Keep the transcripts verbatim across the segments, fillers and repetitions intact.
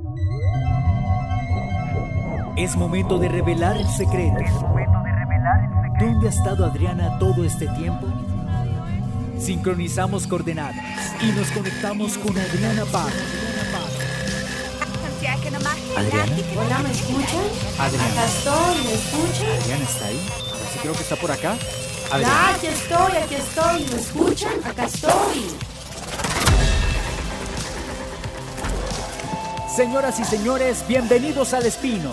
Es momento de revelar el secreto. Es momento de revelar el secreto. ¿Dónde ha estado Adriana todo este tiempo? Sincronizamos coordenadas y nos conectamos con Adriana Parra. ¿Adriana? Hola, ¿me escuchan? Adriana. Acá estoy, ¿me escuchan? ¿Adriana está ahí? A ver si creo que está por acá. Ya, Adriana. aquí estoy, aquí estoy. ¿Me escuchan? Acá estoy. Señoras y señores, bienvenidos al Espino.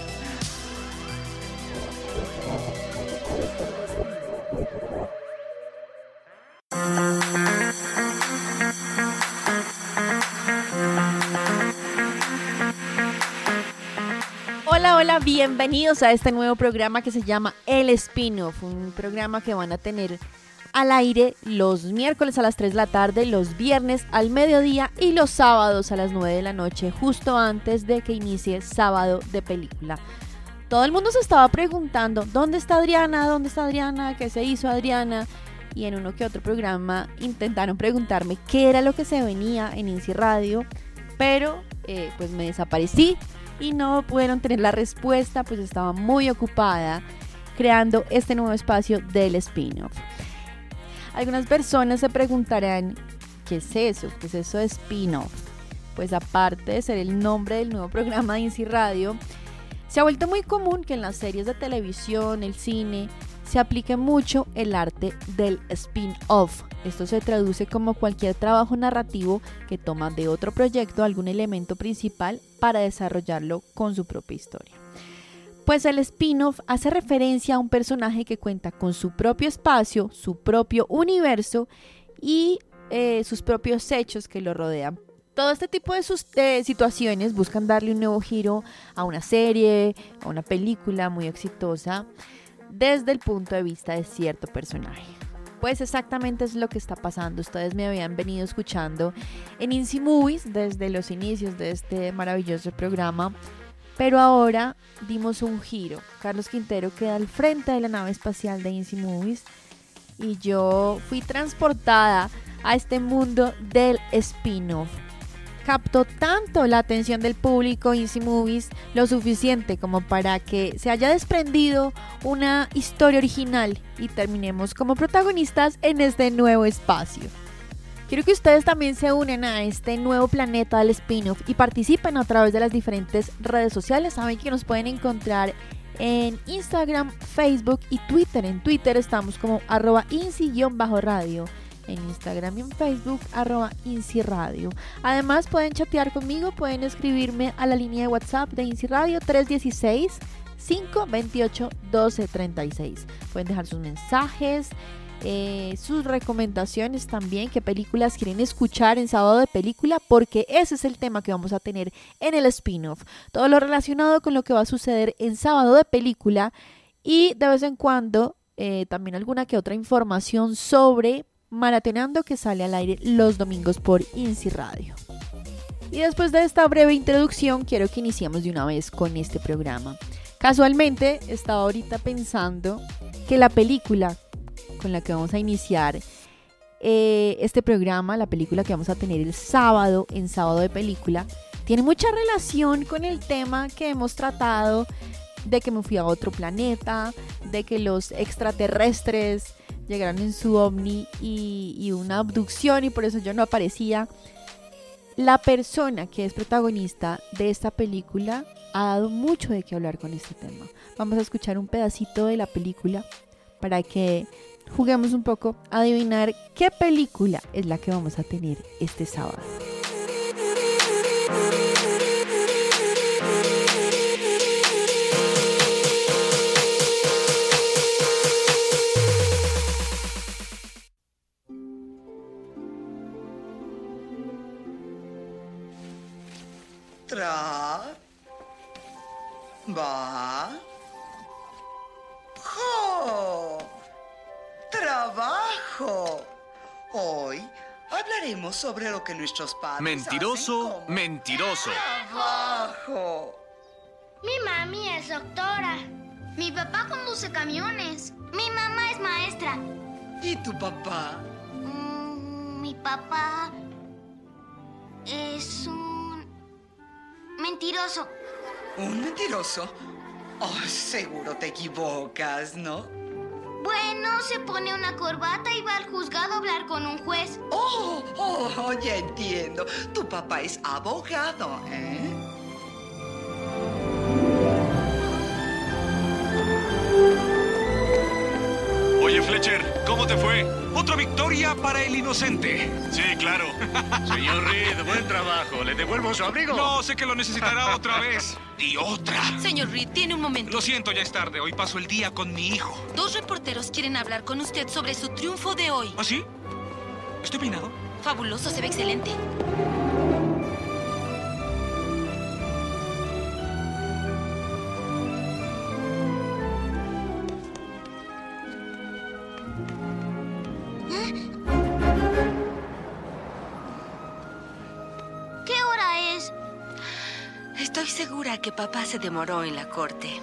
Hola, hola, bienvenidos a este nuevo programa que se llama El Spin-Off, un programa que van a tener al aire los miércoles a las tres de la tarde, los viernes al mediodía y los sábados a las nueve de la noche, justo antes de que inicie Sábado de Película. Todo el mundo se estaba preguntando, ¿dónde está Adriana? ¿Dónde está Adriana? ¿Qué se hizo Adriana? Y en uno que otro programa intentaron preguntarme qué era lo que se venía en INSI Radio, pero eh, pues me desaparecí y no pudieron tener la respuesta, pues estaba muy ocupada creando este nuevo espacio del spin-off. Algunas personas se preguntarán, ¿qué es eso? ¿Qué es eso de spin-off? Pues aparte de ser el nombre del nuevo programa de INSI Radio, se ha vuelto muy común que en las series de televisión, el cine, se aplique mucho el arte del spin-off. Esto se traduce como cualquier trabajo narrativo que toma de otro proyecto algún elemento principal para desarrollarlo con su propia historia. Pues el spin-off hace referencia a un personaje que cuenta con su propio espacio, su propio universo y eh, sus propios hechos que lo rodean. Todo este tipo de, sus, de situaciones buscan darle un nuevo giro a una serie, a una película muy exitosa, desde el punto de vista de cierto personaje. Pues exactamente es lo que está pasando. Ustedes me habían venido escuchando en INSI Movies desde los inicios de este maravilloso programa, pero ahora dimos un giro. Carlos Quintero queda al frente de la nave espacial de INSI Movies y yo fui transportada a este mundo del spin-off. Captó tanto la atención del público INSI Movies lo suficiente como para que se haya desprendido una historia original y terminemos como protagonistas en este nuevo espacio. Quiero que ustedes también se unan a este nuevo planeta del spin-off y participen a través de las diferentes redes sociales. Saben que nos pueden encontrar en Instagram, Facebook y Twitter. En Twitter estamos como arroba INSI-radio. En Instagram y en Facebook, arroba INSI Radio. Además, pueden chatear conmigo, pueden escribirme a la línea de WhatsApp de INSI Radio tres uno seis, cinco dos ocho, uno dos tres seis. Pueden dejar sus mensajes, eh, sus recomendaciones también, qué películas quieren escuchar en Sábado de Película, porque ese es el tema que vamos a tener en el spin-off. Todo lo relacionado con lo que va a suceder en Sábado de Película y de vez en cuando eh, también alguna que otra información sobre Maratoneando, que sale al aire los domingos por INSI Radio. Y después de esta breve introducción, quiero que iniciemos de una vez con este programa. Casualmente, estaba ahorita pensando que la película con la que vamos a iniciar eh, este programa, la película que vamos a tener el sábado, en Sábado de Película, tiene mucha relación con el tema que hemos tratado de que me fui a otro planeta, de que los extraterrestres llegaron en su ovni y, y una abducción y por eso yo no aparecía. La persona que es protagonista de esta película ha dado mucho de qué hablar con este tema. Vamos a escuchar un pedacito de la película para que juguemos un poco a adivinar qué película es la que vamos a tener este sábado. Tra, ba, jo, trabajo. Hoy hablaremos sobre lo que nuestros padres Mentiroso, hacen como mentiroso. trabajo. Mi mami es doctora. Mi papá conduce camiones. Mi mamá es maestra. ¿Y tu papá? Mm, mi papá es un mentiroso. ¿Un mentiroso? Oh, seguro te equivocas, ¿no? Bueno, se pone una corbata y va al juzgado a hablar con un juez. Oh, oh, ya entiendo. Tu papá es abogado, ¿eh? Oye, Fletcher, ¿cómo te fue? Otra victoria para el inocente. Sí, claro. Señor Reed, buen trabajo. ¿Le devuelvo su abrigo? No, sé que lo necesitará otra vez. Y otra. Señor Reed, tiene un momento. Lo siento, ya es tarde. Hoy paso el día con mi hijo. Dos reporteros quieren hablar con usted sobre su triunfo de hoy. ¿Ah, sí? ¿Estoy peinado? Fabuloso, se ve excelente. ¿Qué hora es? Estoy segura que papá se demoró en la corte.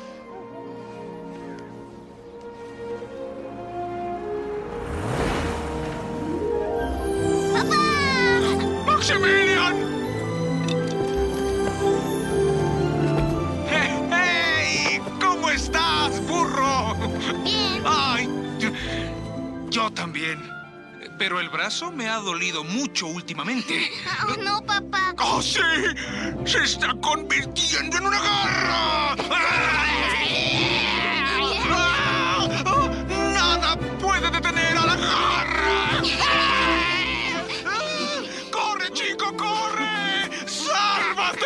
¡Maximilian! ¡Hey, hey! ¿Cómo estás, burro? Bien. Ay, yo, yo también. Pero el brazo me ha dolido mucho últimamente. Oh, no, papá. ¡Oh, sí! ¡Se está convirtiendo en una garra! ¡Nada puede detener a la garra! ¡Corre, chico, corre! ¡Sálvate,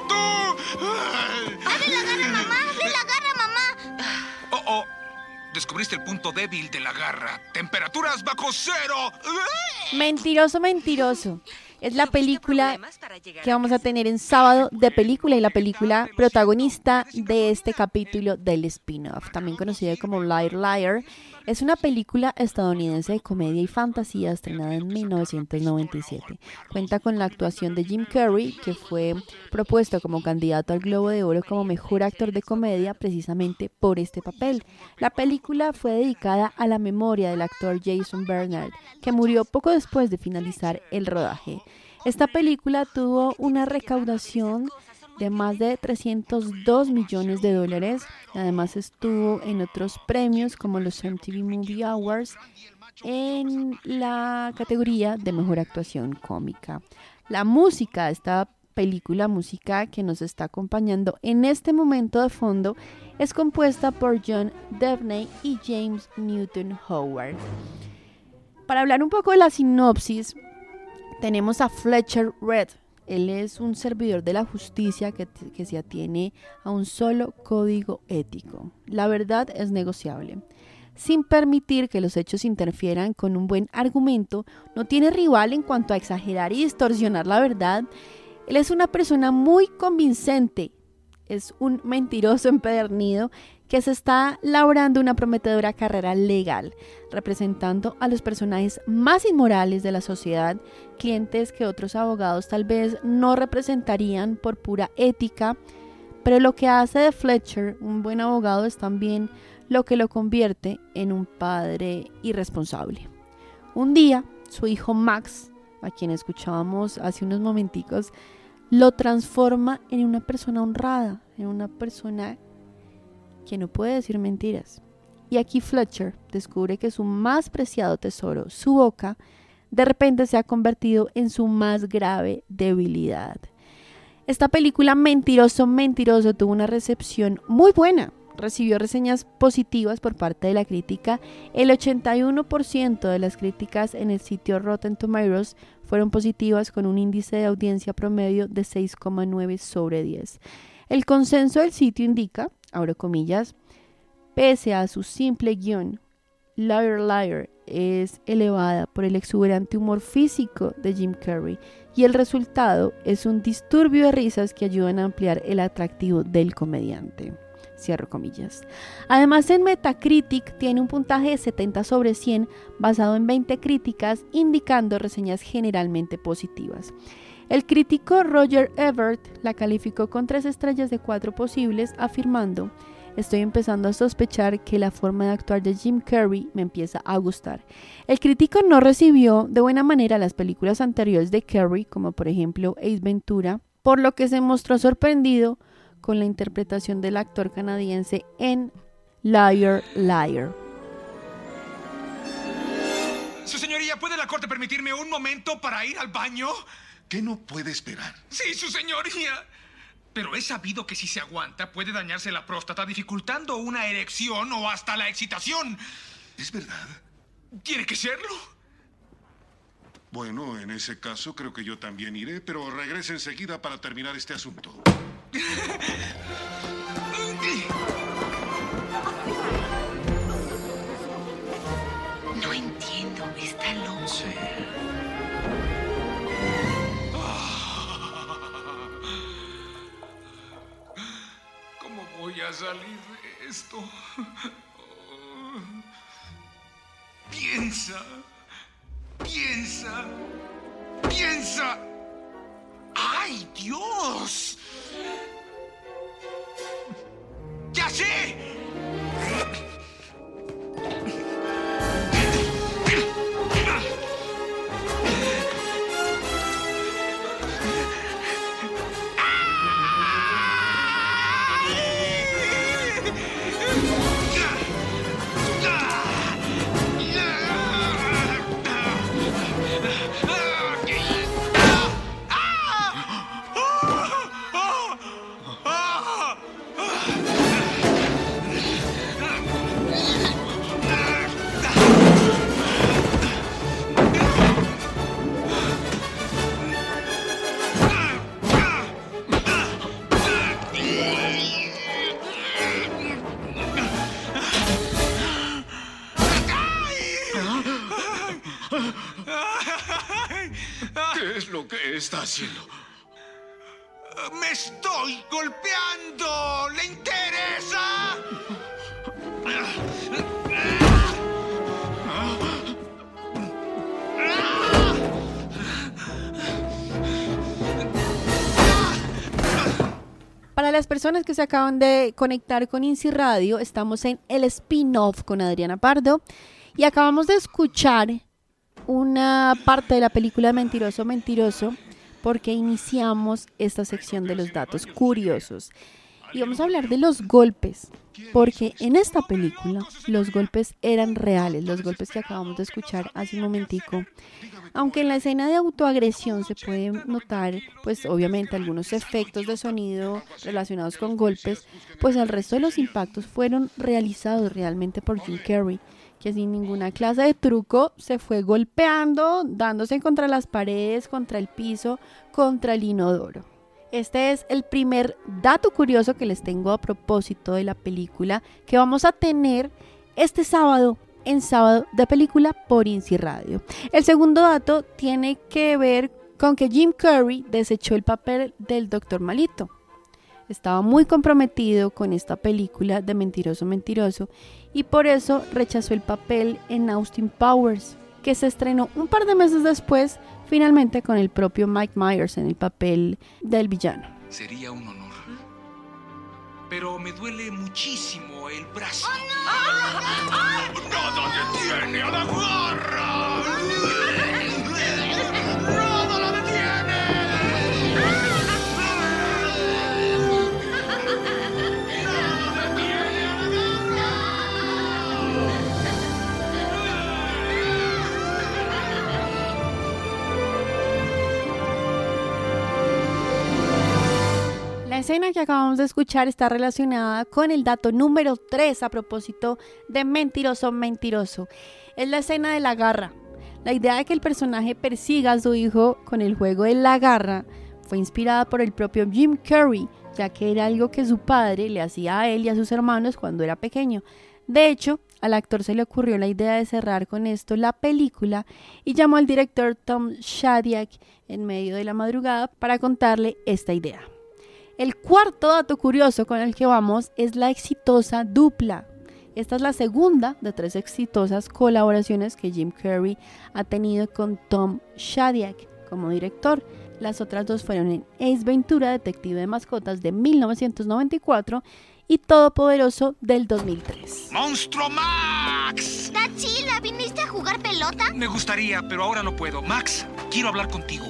tú! ¡Hazle la garra, mamá! ¡Hazle la garra, mamá! Oh, oh. Descubriste el punto débil de la garra. Temperaturas bajo cero. Mentiroso, mentiroso. Es la película que vamos a tener en sábado de película y la película protagonista de este capítulo del spin-off, también conocida como Liar Liar. Es una película estadounidense de comedia y fantasía estrenada en mil novecientos noventa y siete. Cuenta con la actuación de Jim Carrey, que fue propuesto como candidato al Globo de Oro como mejor actor de comedia precisamente por este papel. La película fue dedicada a la memoria del actor Jason Bernard, que murió poco después de finalizar el rodaje. Esta película tuvo una recaudación de más de trescientos dos millones de dólares. Además estuvo en otros premios como los M T V Movie Awards en la categoría de mejor actuación cómica. La música de esta película, música que nos está acompañando en este momento de fondo, es compuesta por John Debney y James Newton Howard. Para hablar un poco de la sinopsis, tenemos a Fletcher Reed. Él es un servidor de la justicia que, que se atiene a un solo código ético. La verdad es negociable. Sin permitir que los hechos interfieran con un buen argumento, no tiene rival en cuanto a exagerar y distorsionar la verdad. Él es una persona muy convincente. Es un mentiroso empedernido que se está labrando una prometedora carrera legal, representando a los personajes más inmorales de la sociedad, clientes que otros abogados tal vez no representarían por pura ética, pero lo que hace de Fletcher un buen abogado es también lo que lo convierte en un padre irresponsable. Un día, su hijo Max, a quien escuchábamos hace unos momenticos, lo transforma en una persona honrada, en una persona que no puede decir mentiras. Y aquí Fletcher descubre que su más preciado tesoro, su boca, de repente se ha convertido en su más grave debilidad. Esta película Mentiroso, Mentiroso tuvo una recepción muy buena. Recibió reseñas positivas por parte de la crítica. El ochenta y uno por ciento de las críticas en el sitio Rotten Tomatoes fueron positivas, con un índice de audiencia promedio de seis coma nueve sobre diez. El consenso del sitio indica, abro comillas, pese a su simple guión, Liar Liar es elevada por el exuberante humor físico de Jim Carrey y el resultado es un disturbio de risas que ayudan a ampliar el atractivo del comediante. Cierro comillas. Además, en Metacritic tiene un puntaje de setenta sobre cien basado en veinte críticas, indicando reseñas generalmente positivas. El crítico Roger Ebert la calificó con tres estrellas de cuatro posibles, afirmando: estoy empezando a sospechar que la forma de actuar de Jim Carrey me empieza a gustar. El crítico no recibió de buena manera las películas anteriores de Carrey, como por ejemplo Ace Ventura, por lo que se mostró sorprendido con la interpretación del actor canadiense en Liar, Liar. Su señoría, ¿puede la corte permitirme un momento para ir al baño? ¿Qué no puede esperar? Sí, su señoría. Pero he sabido que si se aguanta puede dañarse la próstata, dificultando una erección o hasta la excitación. ¿Es verdad? ¿Tiene que serlo? Bueno, en ese caso creo que yo también iré, pero regrese enseguida para terminar este asunto. No entiendo, está loco. Sí. ¿Cómo voy a salir de esto? Piensa, piensa, piensa. ¡Ay, Dios! ¡Ya sé! ¿Qué es lo que está haciendo? ¡Me estoy golpeando! ¿Le interesa? Para las personas que se acaban de conectar con INSI Radio, estamos en el spin-off con Adriana Pardo y acabamos de escuchar una parte de la película Mentiroso, Mentiroso, porque iniciamos esta sección de los datos curiosos. Y vamos a hablar de los golpes, porque en esta película los golpes eran reales, los golpes que acabamos de escuchar hace un momentico. Aunque en la escena de autoagresión se pueden notar, pues obviamente algunos efectos de sonido relacionados con golpes, pues el resto de los impactos fueron realizados realmente por Jim Carrey, que sin ninguna clase de truco se fue golpeando, dándose contra las paredes, contra el piso, contra el inodoro. Este es el primer dato curioso que les tengo a propósito de la película que vamos a tener este sábado en Sábado de Película por INSI Radio. El segundo dato tiene que ver con que Jim Carrey desechó el papel del Doctor Malito. Estaba muy comprometido con esta película de Mentiroso, Mentiroso y por eso rechazó el papel en Austin Powers, que se estrenó un par de meses después, finalmente con el propio Mike Myers en el papel del villano. Sería un honor. Pero me duele muchísimo el brazo. ¡Oh, no! ¡Nada detiene a la garra! ¡Nada la detiene! La escena que acabamos de escuchar está relacionada con el dato número tres a propósito de Mentiroso, Mentiroso. Es la escena de la garra. La idea de que el personaje persiga a su hijo con el juego de la garra fue inspirada por el propio Jim Carrey, ya que era algo que su padre le hacía a él y a sus hermanos cuando era pequeño. De hecho, al actor se le ocurrió la idea de cerrar con esto la película y llamó al director Tom Shadyac en medio de la madrugada para contarle esta idea. El cuarto dato curioso con el que vamos es la exitosa dupla. Esta es la segunda de tres exitosas colaboraciones que Jim Carrey ha tenido con Tom Shadyac como director. Las otras dos fueron en Ace Ventura, Detective de Mascotas de mil novecientos noventa y cuatro y Todopoderoso del dos mil tres. ¡Monstruo Max! Tachila, ¿viniste a jugar pelota? Me gustaría, pero ahora no puedo. Max, quiero hablar contigo.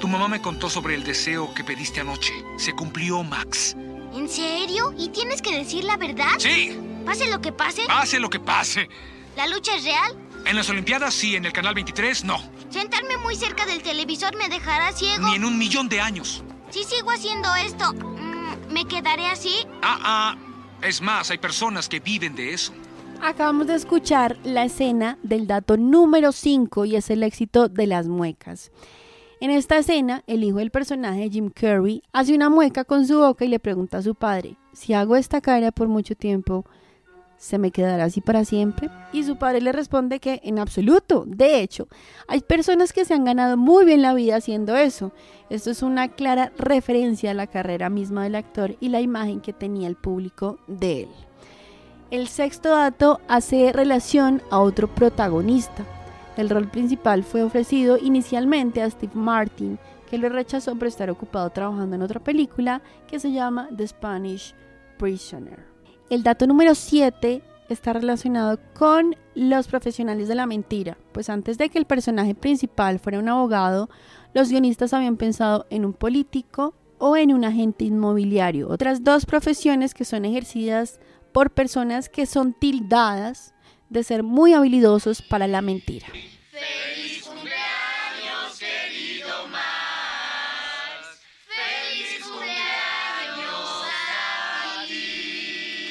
Tu mamá me contó sobre el deseo que pediste anoche. Se cumplió, Max. ¿En serio? ¿Y tienes que decir la verdad? ¡Sí! ¿Pase lo que pase? ¡Pase lo que pase! ¿La lucha es real? En las Olimpiadas sí, en el Canal veintitrés no. ¿Sentarme muy cerca del televisor me dejará ciego? Ni en un millón de años. Si sigo haciendo esto, ¿me quedaré así? Ah, ah. Es más, hay personas que viven de eso. Acabamos de escuchar la escena del dato número cinco y es el éxito de las muecas. En esta escena, el hijo del personaje, Jim Carrey, hace una mueca con su boca y le pregunta a su padre: si hago esta cara por mucho tiempo, ¿se me quedará así para siempre? Y su padre le responde que en absoluto. De hecho, hay personas que se han ganado muy bien la vida haciendo eso. Esto es una clara referencia a la carrera misma del actor y la imagen que tenía el público de él. El sexto dato hace relación a otro protagonista. El rol principal fue ofrecido inicialmente a Steve Martin, que lo rechazó por estar ocupado trabajando en otra película que se llama The Spanish Prisoner. El dato número siete está relacionado con los profesionales de la mentira, pues antes de que el personaje principal fuera un abogado, los guionistas habían pensado en un político o en un agente inmobiliario, otras dos profesiones que son ejercidas por personas que son tildadas de ser muy habilidosos para la mentira. ¡Feliz cumpleaños, querido Max! ¡Feliz cumpleaños a ti!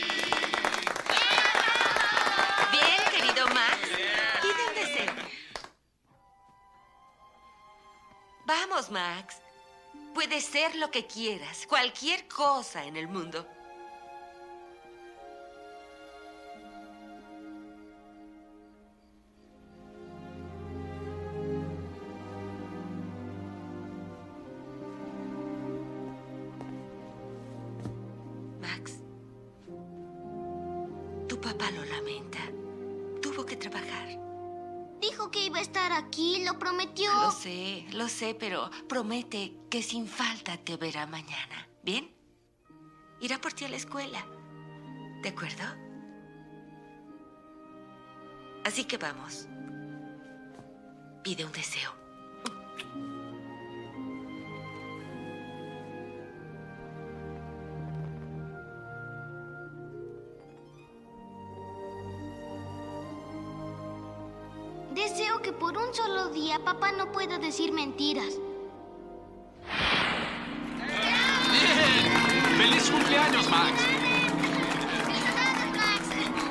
Bien, querido Max. Pide un deseo. Vamos, Max. Puede ser lo que quieras, cualquier cosa en el mundo. Max, tu papá lo lamenta. Tuvo que trabajar. Dijo que iba a estar aquí, lo prometió. Lo sé, lo sé, pero promete que sin falta te verá mañana. ¿Bien? Irá por ti a la escuela. ¿De acuerdo? Así que vamos. Pide un deseo. Deseo que por un solo día papá no pueda decir mentiras. ¡Bien! ¡Feliz cumpleaños, Max! ¡Felicidades, Max!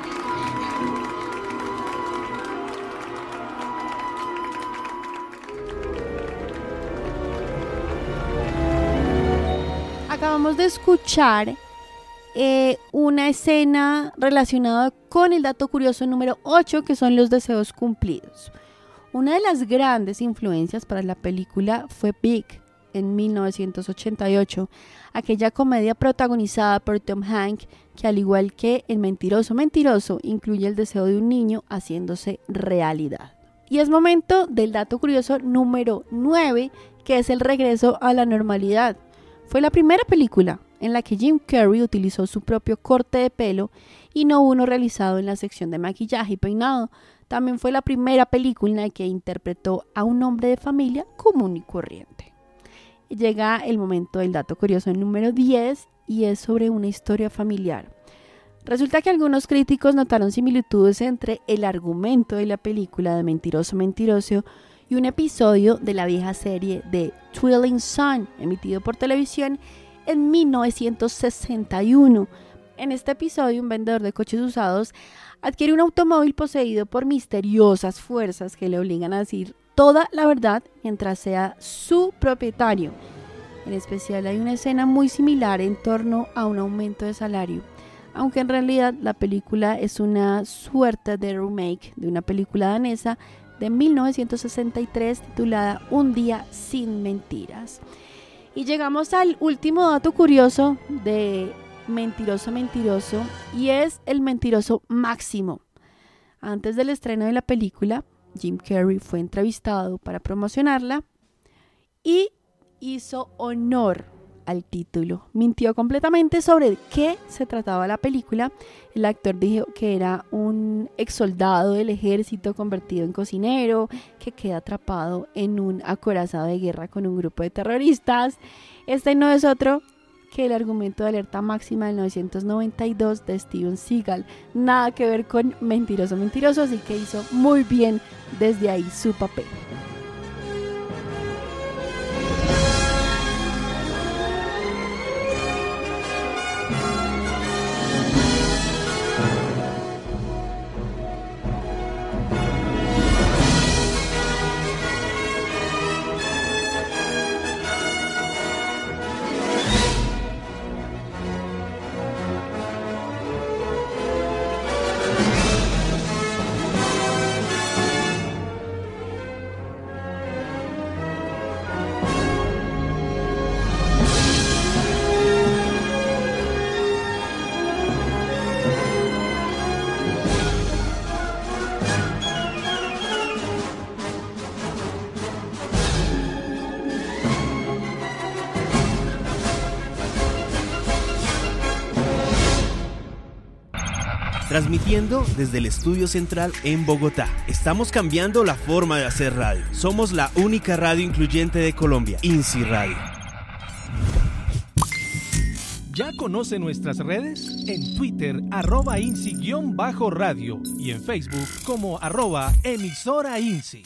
Acabamos de escuchar eh, una escena relacionada con el dato curioso número ocho, que son los deseos cumplidos. Una de las grandes influencias para la película fue Big, en mil novecientos ochenta y ocho, aquella comedia protagonizada por Tom Hanks, que al igual que en Mentiroso, Mentiroso, incluye el deseo de un niño haciéndose realidad. Y es momento del dato curioso número nueve, que es el regreso a la normalidad. Fue la primera película en la que Jim Carrey utilizó su propio corte de pelo y no uno realizado en la sección de maquillaje y peinado. También fue la primera película en la que interpretó a un hombre de familia común y corriente. Llega el momento del dato curioso número diez y es sobre una historia familiar. Resulta que algunos críticos notaron similitudes entre el argumento de la película de Mentiroso, Mentiroso y un episodio de la vieja serie de Twilight Zone, emitido por televisión en mil novecientos sesenta y uno. En este episodio, un vendedor de coches usados adquiere un automóvil poseído por misteriosas fuerzas que le obligan a decir toda la verdad mientras sea su propietario. En especial hay una escena muy similar en torno a un aumento de salario, aunque en realidad la película es una suerte de remake de una película danesa de mil novecientos sesenta y tres titulada Un día sin mentiras. Y llegamos al último dato curioso de Mentiroso, Mentiroso, y es el mentiroso máximo. Antes del estreno de la película, Jim Carrey fue entrevistado para promocionarla y hizo honor al título. Mintió completamente sobre qué se trataba la película. El actor dijo que era un ex soldado del ejército convertido en cocinero que queda atrapado en un acorazado de guerra con un grupo de terroristas. Este no es otro que el argumento de Alerta Máxima del mil novecientos noventa y dos de Steven Seagal. Nada que ver con Mentiroso, Mentiroso, así que hizo muy bien desde ahí su papel. Transmitiendo desde el estudio central en Bogotá. Estamos cambiando la forma de hacer radio. Somos la única radio incluyente de Colombia, INSI Radio. ¿Ya conoce nuestras redes? En Twitter, arroba INSI-radio y en Facebook como arroba emisora INSI.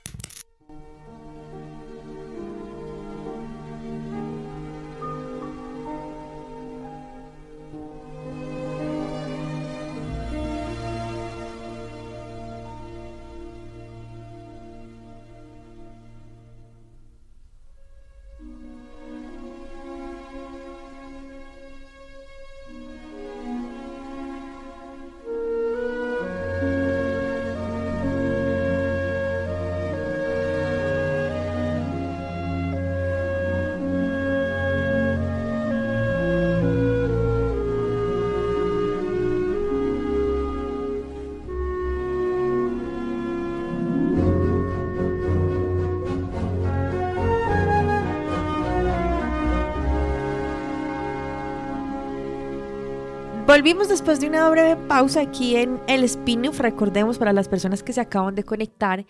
Volvimos después de una breve pausa aquí en el spin-off. Recordemos para las personas que se acaban de conectar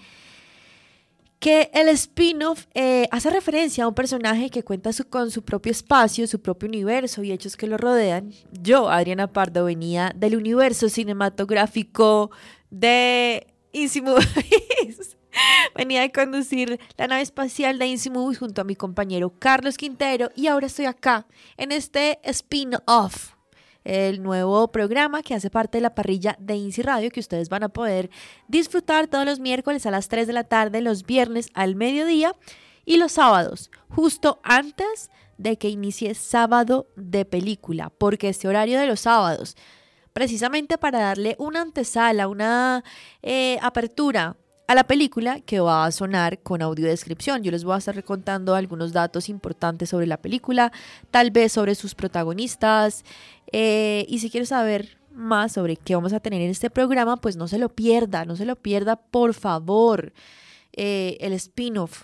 que el spin-off eh, hace referencia a un personaje que cuenta su, con su propio espacio, su propio universo y hechos que lo rodean. Yo, Adriana Pardo, venía del universo cinematográfico de INSI Movies. Venía de conducir la nave espacial de INSI Movies junto a mi compañero Carlos Quintero y ahora estoy acá en este spin-off, el nuevo programa que hace parte de la parrilla de INSI Radio, que ustedes van a poder disfrutar todos los miércoles a las tres de la tarde, los viernes al mediodía y los sábados, justo antes de que inicie Sábado de Película, porque este horario de los sábados, precisamente para darle una antesala, una eh, apertura a la película que va a sonar con audiodescripción. Yo les voy a estar contando algunos datos importantes sobre la película, tal vez sobre sus protagonistas, eh, y si quieres saber más sobre qué vamos a tener en este programa, pues no se lo pierda, no se lo pierda, por favor. Eh, el spin-off,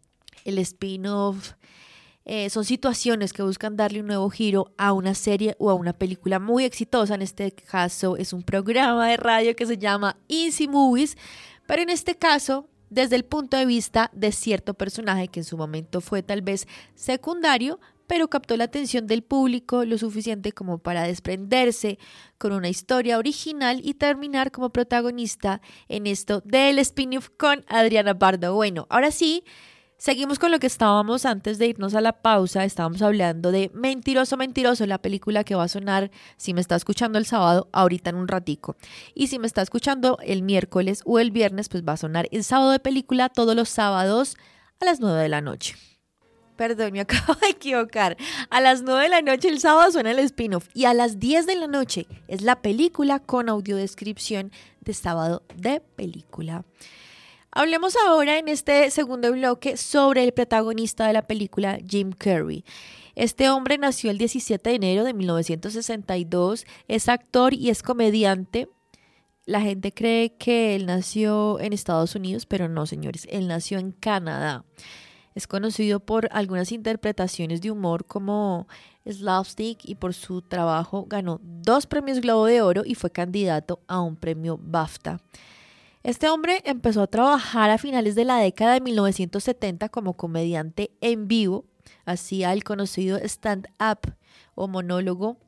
el spin-off eh, son situaciones que buscan darle un nuevo giro a una serie o a una película muy exitosa. En este caso es un programa de radio que se llama INSI Movies, pero en este caso, desde el punto de vista de cierto personaje que en su momento fue tal vez secundario, pero captó la atención del público lo suficiente como para desprenderse con una historia original y terminar como protagonista en esto del spin-off con Adriana Pardo. Bueno, ahora sí, seguimos con lo que estábamos antes de irnos a la pausa. Estábamos hablando de Mentiroso, Mentiroso, la película que va a sonar, si me está escuchando el sábado, ahorita en un ratico. Y si me está escuchando el miércoles o el viernes, pues va a sonar el Sábado de Película todos los sábados a las nueve de la noche. Perdón, me acabo de equivocar. A las nueve de la noche el sábado suena el spin-off y a las diez de la noche es la película con audiodescripción de Sábado de Película. Hablemos ahora en este segundo bloque sobre el protagonista de la película, Jim Carrey. Este hombre nació el diecisiete de enero de mil novecientos sesenta y dos, es actor y es comediante. La gente cree que él nació en Estados Unidos, pero no, señores, él nació en Canadá. Es conocido por algunas interpretaciones de humor como slapstick y por su trabajo ganó dos premios Globo de Oro y fue candidato a un premio BAFTA. Este hombre empezó a trabajar a finales de la década de mil novecientos setenta como comediante en vivo, hacía el conocido stand-up o monólogo,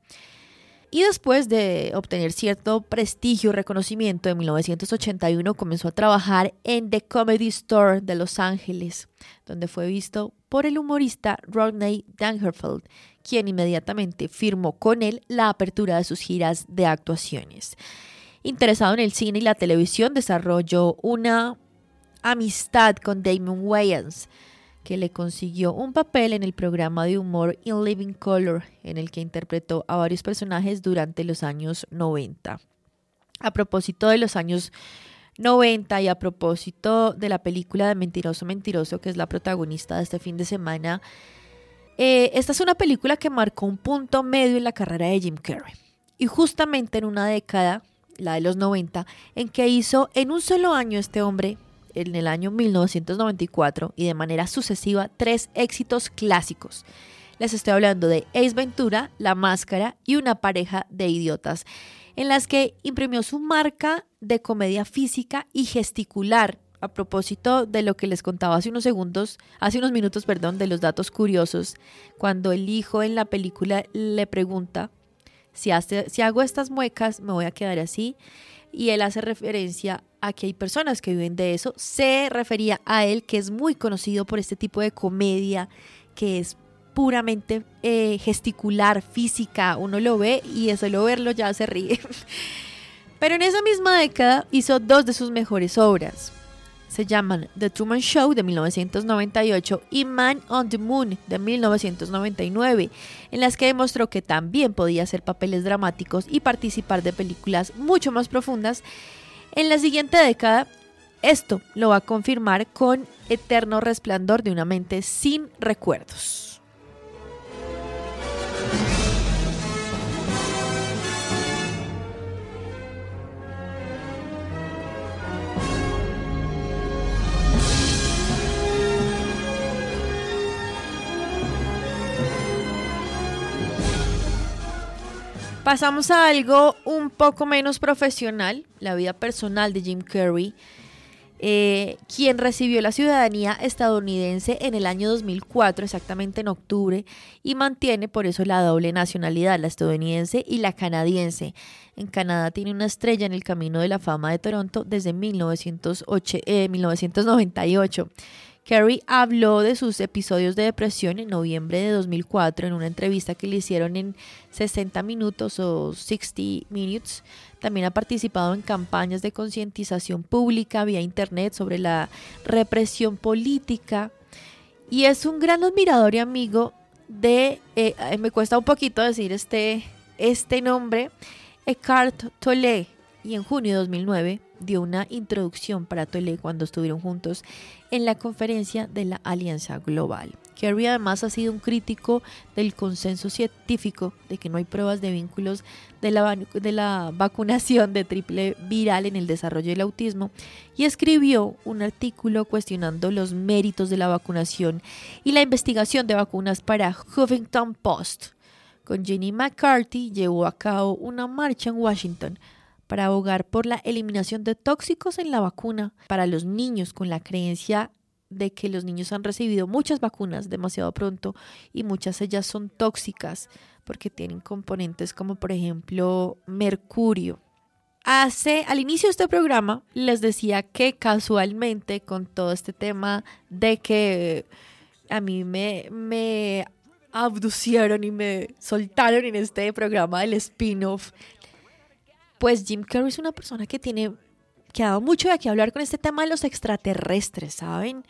y después de obtener cierto prestigio y reconocimiento, en mil novecientos ochenta y uno comenzó a trabajar en The Comedy Store de Los Ángeles, donde fue visto por el humorista Rodney Dangerfield, quien inmediatamente firmó con él la apertura de sus giras de actuaciones. Interesado en el cine y la televisión, desarrolló una amistad con Damon Wayans, que le consiguió un papel en el programa de humor In Living Color, en el que interpretó a varios personajes durante los años noventa. A propósito de los años noventa y a propósito de la película de Mentiroso Mentiroso, que es la protagonista de este fin de semana, eh, esta es una película que marcó un punto medio en la carrera de Jim Carrey. Y justamente en una década, la de los noventa, en que hizo en un solo año este hombre, en el año mil novecientos noventa y cuatro, y de manera sucesiva, tres éxitos clásicos. Les estoy hablando de Ace Ventura, La Máscara y Una pareja de idiotas, en las que imprimió su marca de comedia física y gesticular. A propósito de lo que les contaba hace unos segundos, hace unos minutos, perdón, de los datos curiosos, cuando el hijo en la película le pregunta si, hace, si hago estas muecas, me voy a quedar así. Y él hace referencia a que hay personas que viven de eso. Se refería a él, que es muy conocido por este tipo de comedia, que es puramente eh, gesticular, física. Uno lo ve y de solo verlo ya se ríe. Pero en esa misma década hizo dos de sus mejores obras. Se llaman The Truman Show de mil novecientos noventa y ocho y Man on the Moon de mil novecientos noventa y nueve, en las que demostró que también podía hacer papeles dramáticos y participar de películas mucho más profundas. En la siguiente década, esto lo va a confirmar con Eterno Resplandor de una mente sin recuerdos. Pasamos a algo un poco menos profesional, la vida personal de Jim Carrey, eh, quien recibió la ciudadanía estadounidense en el año dos mil cuatro, exactamente en octubre, y mantiene por eso la doble nacionalidad, la estadounidense y la canadiense. En Canadá tiene una estrella en el Camino de la Fama de Toronto desde mil novecientos noventa y ocho. Carrey habló de sus episodios de depresión en noviembre de dos mil cuatro en una entrevista que le hicieron en sesenta minutos o sesenta minutes. También ha participado en campañas de concientización pública vía internet sobre la represión política y es un gran admirador y amigo de, eh, me cuesta un poquito decir este, este nombre, Eckhart Tolle, y en junio de dos mil nueve dio una introducción para Tolle cuando estuvieron juntos en la conferencia de la Alianza Global. Carrey además ha sido un crítico del consenso científico de que no hay pruebas de vínculos de la, de la vacunación de triple viral en el desarrollo del autismo y escribió un artículo cuestionando los méritos de la vacunación y la investigación de vacunas para Huffington Post. Con Jenny McCarthy llevó a cabo una marcha en Washington para abogar por la eliminación de tóxicos en la vacuna para los niños, con la creencia de que los niños han recibido muchas vacunas demasiado pronto y muchas de ellas son tóxicas porque tienen componentes como por ejemplo mercurio. Hace, al inicio de este programa les decía que casualmente con todo este tema de que a mí me, me abducieron y me soltaron en este programa del spin-off, pues Jim Carrey es una persona que tiene, que ha dado mucho de qué hablar con este tema de los extraterrestres, ¿saben?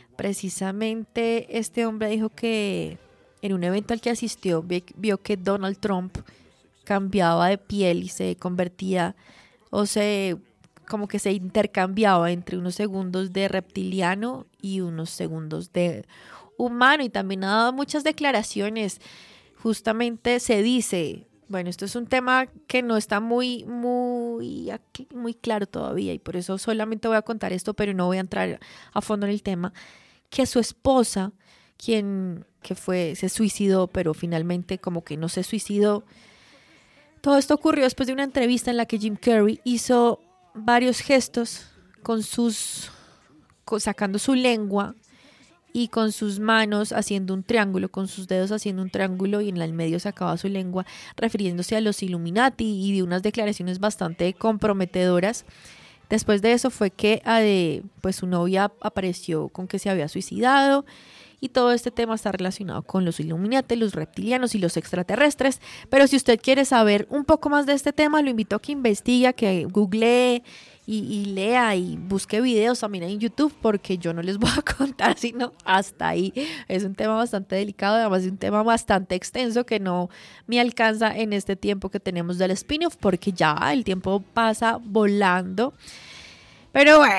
Precisamente este hombre dijo que en un evento al que asistió vio que Donald Trump cambiaba de piel y se convertía, o se, como que se intercambiaba entre unos segundos de reptiliano y unos segundos de humano, y también ha dado muchas declaraciones. Justamente se dice... Bueno, esto es un tema que no está muy, muy, muy claro todavía y por eso solamente voy a contar esto, pero no voy a entrar a fondo en el tema, que su esposa, quien que fue, se suicidó, pero finalmente como que no se suicidó. Todo esto ocurrió después de una entrevista en la que Jim Carrey hizo varios gestos con sus, con, sacando su lengua y con sus manos haciendo un triángulo, con sus dedos haciendo un triángulo, y en el medio sacaba su lengua, refiriéndose a los Illuminati, y de unas declaraciones bastante comprometedoras. Después de eso fue que eh, pues su novia apareció con que se había suicidado, y todo este tema está relacionado con los Illuminati, los reptilianos y los extraterrestres. Pero si usted quiere saber un poco más de este tema, lo invito a que investigue, a que googlee y, y lea y busque videos también en YouTube, porque yo no les voy a contar sino hasta ahí. Es un tema bastante delicado, además de un tema bastante extenso que no me alcanza en este tiempo que tenemos del spin-off, porque ya el tiempo pasa volando. Pero bueno,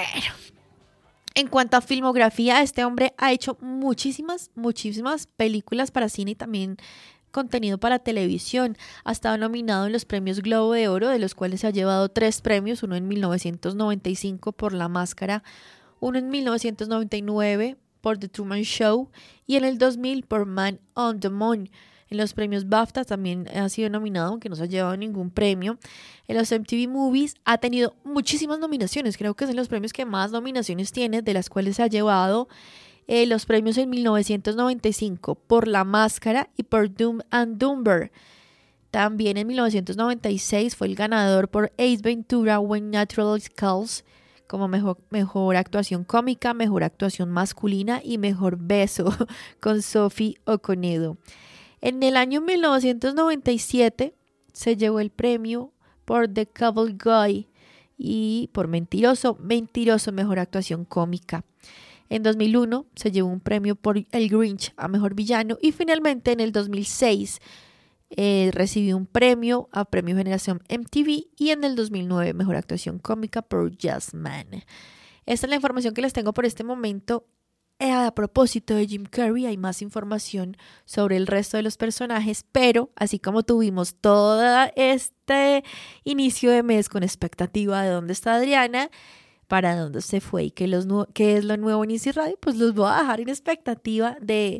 en cuanto a filmografía, este hombre ha hecho muchísimas, muchísimas películas para cine y también contenido para televisión. Ha estado nominado en los premios Globo de Oro, de los cuales se ha llevado tres premios, uno en mil novecientos noventa y cinco por La Máscara, uno en mil novecientos noventa y nueve por The Truman Show y en el dos mil por Man on the Moon. En los premios BAFTA también ha sido nominado, aunque no se ha llevado ningún premio. En los M T V Movies ha tenido muchísimas nominaciones. Creo que es en los premios que más nominaciones tiene, de las cuales se ha llevado eh, los premios en mil novecientos noventa y cinco por La Máscara y por Dumb and Dumber. También en mil novecientos noventa y seis fue el ganador por Ace Ventura When Natural Calls, como mejor, mejor actuación cómica, mejor actuación masculina y mejor beso con Sophie Okonedo. En el año mil novecientos noventa y siete se llevó el premio por The Cable Guy y por Mentiroso, Mentiroso, mejor actuación cómica. En dos mil uno se llevó un premio por El Grinch a mejor villano, y finalmente en el dos mil seis eh, recibió un premio a Premio Generación M T V, y en el dos mil nueve mejor actuación cómica por Just Man. Esta es la información que les tengo por este momento. A propósito de Jim Carrey, hay más información sobre el resto de los personajes, pero así como tuvimos todo este inicio de mes con expectativa de dónde está Adriana, para dónde se fue y qué, los nu- qué es lo nuevo en Easy Radio, pues los voy a dejar en expectativa de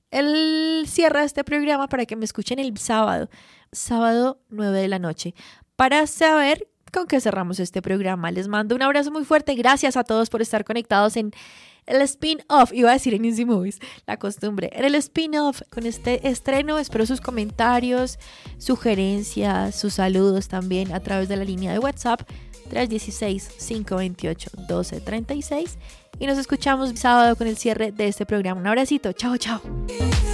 el cierre de este programa para que me escuchen el sábado, sábado nueve de la noche, para saber con qué cerramos este programa. Les mando un abrazo muy fuerte, gracias a todos por estar conectados en el spin-off, iba a decir en Easy Movies, la costumbre, en el spin-off con este estreno. Espero sus comentarios, sugerencias, sus saludos también a través de la línea de WhatsApp tres uno seis, cinco dos ocho, uno dos tres seis, y nos escuchamos sábado con el cierre de este programa. Un abracito, chao, chao.